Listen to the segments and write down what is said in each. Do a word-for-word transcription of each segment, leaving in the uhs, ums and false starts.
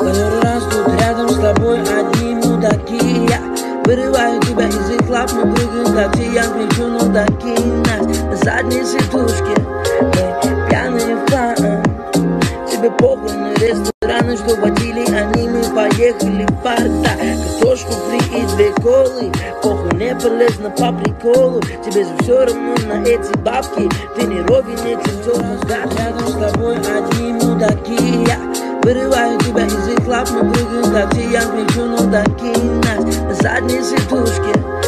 Который раз тут рядом с тобой одни мудаки. Я вырываю тебя из их лап, мы прыгаем в такси. Я кричу, ну таки нас на задней сидушке. Мы пьяные в план. Тебе похуй на рестораны, что водили они. Мы поехали в парк, да, картошку фри и две колы. Похуй, не полезно по приколу. Тебе же все равно на эти бабки. Ты не ровен этим тёлкам. Рядом с тобой одни мудаки. Я вырываю тебя из их лап, мы прыгаем в такси. Я кричу, ну таки нас на задней сидушке.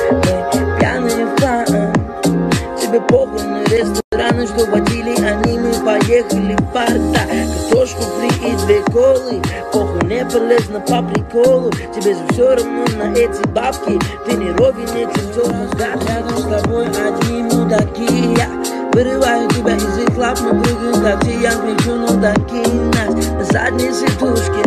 Мы пьяные в план. Тебе похуй на рестораны, что водили они. Мы поехали в парк, да, картошку фри и две колы. Похуй, не полезно по приколу. Тебе же все равно на эти бабки. Ты не ровен этим тёлкам. Рядом с тобой одни мудаки. Я вырываю тебя из их лап, мы прыгаем в такси. Я кричу, ну таки нас на задней сидушке.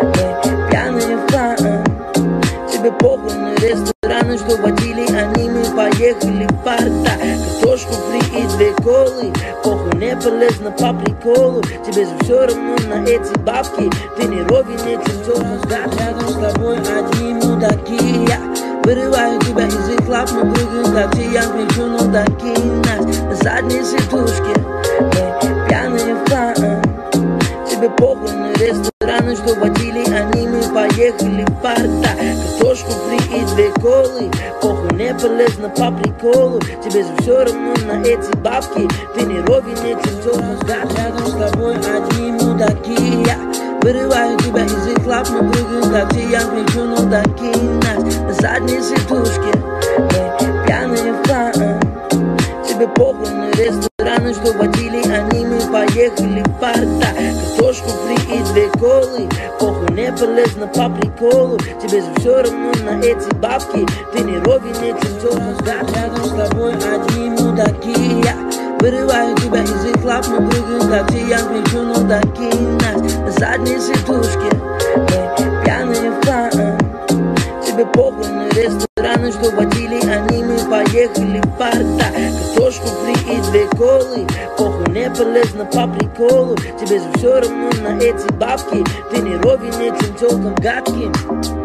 Мы пьяные в план. Тебе похуй на рестораны, что водили они. Мы поехали в парк, да, картошку фри и две колы. Похуй, не полезно по приколу. Тебе же все равно на эти бабки. Ты не ровен этим тёлкам. Рядом с тобой одни мудаки. Я вырываю тебя из их лап, мы прыгаем в такси. Я кричу, ну таки нас на задней сидушке. Мы пьяные в план. Тебе похуй на рестораны, что водили они. Мы поехали в парк, да, картошку фри и две колы. Похуй, не полезно по приколу. Тебе же все равно на эти бабки. Ты не ровен этим тёлкам. Рядом с тобой одни мудаки. Я вырываю тебя из их лап, мы прыгаем в такси. Я кричу, ну таки нас на задней сидушке. Мы пьяные в план. Тебе похуй на рестораны, что водили они. Мы поехали в парк, да, картошку фри и две колы. Похуй, не полезно по приколу. Тебе же все равно на эти бабки. Ты не ровен этим тёлкам. Рядом с тобой одни мудаки. Я вырываю тебя из их лап, мы прыгаем в такси. Я кричу, ну таки нас на задней сидушке. Мы пьяные в план. Тебе похуй на рестораны, что водили они. Мы поехали в парк, да, картошку фри и две колы. Похуй, не полезно по приколу. Тебе же все равно на эти бабки. Ты не ровен этим тёлкам гадким.